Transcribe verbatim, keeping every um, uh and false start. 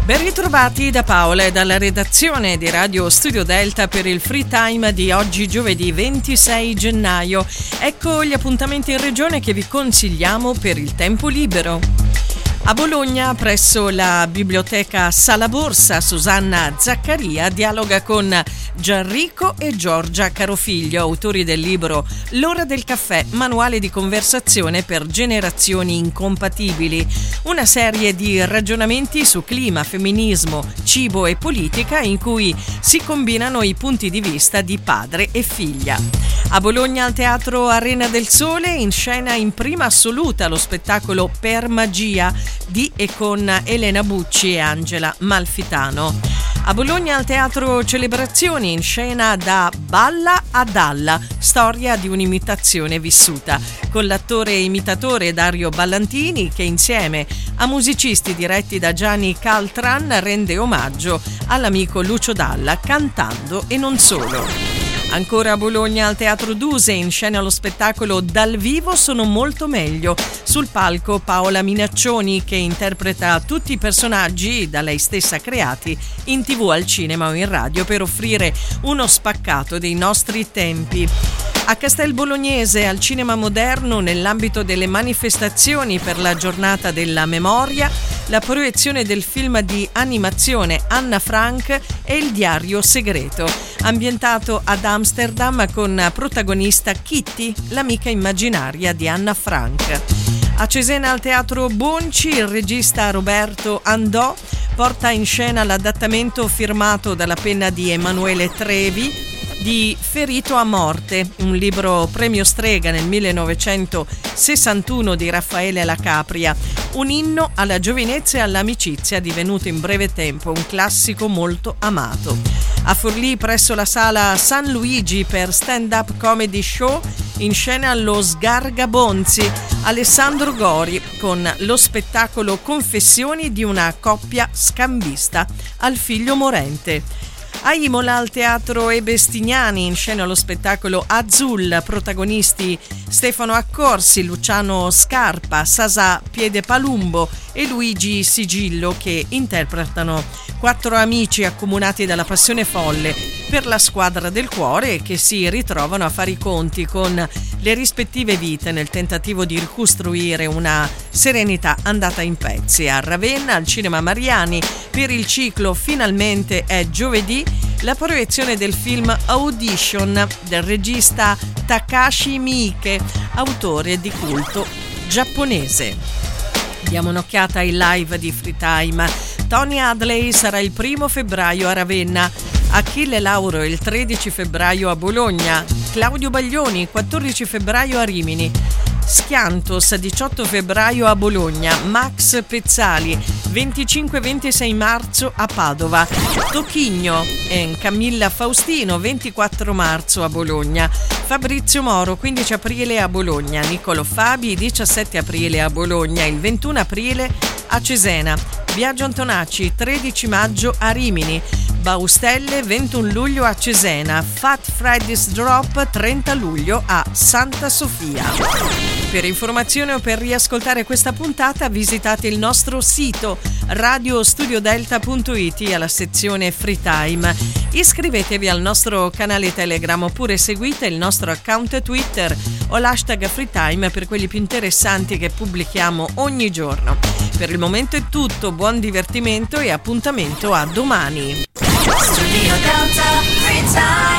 Ben ritrovati da Paola e dalla redazione di Radio Studio Delta per il Free Time di oggi giovedì ventisei gennaio. Ecco gli appuntamenti in regione che vi consigliamo per il tempo libero. A Bologna, presso la biblioteca Sala Borsa, Susanna Zaccaria dialoga con Gianrico e Giorgia Carofiglio, autori del libro L'ora del caffè, manuale di conversazione per generazioni incompatibili, una serie di ragionamenti su clima, femminismo, cibo e politica in cui si combinano i punti di vista di padre e figlia. A Bologna, al Teatro Arena del Sole, in scena in prima assoluta lo spettacolo Per Magia di e con Elena Bucci e Angela Malfitano. A Bologna, al Teatro Celebrazioni, in scena da Balla a Dalla, storia di un'imitazione vissuta, con l'attore e imitatore Dario Ballantini che insieme a musicisti diretti da Gianni Caltran rende omaggio all'amico Lucio Dalla cantando e non solo. Ancora a Bologna, al Teatro Duse, in scena lo spettacolo Dal vivo sono molto meglio. Sul palco Paola Minaccioni che interpreta tutti i personaggi da lei stessa creati in tv, al cinema o in radio per offrire uno spaccato dei nostri tempi. A Castel Bolognese, al Cinema Moderno, nell'ambito delle manifestazioni per la giornata della memoria, la proiezione del film di animazione Anna Frank e il diario segreto, ambientato ad Amsterdam con protagonista Kitty, l'amica immaginaria di Anna Frank. A Cesena, al Teatro Bonci, il regista Roberto Andò porta in scena l'adattamento firmato dalla penna di Emanuele Trevi di Ferito a morte, un libro premio Strega nel millenovecentosessantuno di Raffaele La Capria, un inno alla giovinezza e all'amicizia divenuto in breve tempo un classico molto amato. A Forlì, presso la sala San Luigi per stand-up comedy show, in scena lo Sgargabonzi, Alessandro Gori con lo spettacolo Confessioni di una coppia scambista al figlio morente. A Imola, al Teatro Ebestignani, in scena lo spettacolo Azul, protagonisti Stefano Accorsi, Luciano Scarpa, Sasà Piedepalumbo e Luigi Sigillo, che interpretano quattro amici accomunati dalla passione folle per la squadra del cuore che si ritrovano a fare i conti con le rispettive vite nel tentativo di ricostruire una serenità andata in pezzi. A Ravenna, al Cinema Mariani, per il ciclo Finalmente è giovedì, la proiezione del film Audition del regista Takashi Miike, autore di culto giapponese. Diamo un'occhiata ai live di Free Time. Tony Hadley sarà il primo febbraio a Ravenna, Achille Lauro il tredici febbraio a Bologna, Claudio Baglioni quattordici febbraio a Rimini, Schiantos diciotto febbraio a Bologna, Max Pezzali venticinque ventisei marzo a Padova, Tocchigno e Camilla Faustino ventiquattro marzo a Bologna, Fabrizio Moro quindici aprile a Bologna, Niccolo Fabi diciassette aprile a Bologna, il ventuno aprile a Cesena, Biagio Antonacci tredici maggio a Rimini, Baustelle ventuno luglio a Cesena, Fat Freddy's Drop trenta luglio a Santa Sofia. Per informazione o per riascoltare questa puntata visitate il nostro sito radio studio delta punto it alla sezione Free Time. Iscrivetevi al nostro canale Telegram oppure seguite il nostro account Twitter o l'hashtag Free Time per quelli più interessanti che pubblichiamo ogni giorno. Per il momento è tutto, buon divertimento e appuntamento a domani. Studio Delta Free Time.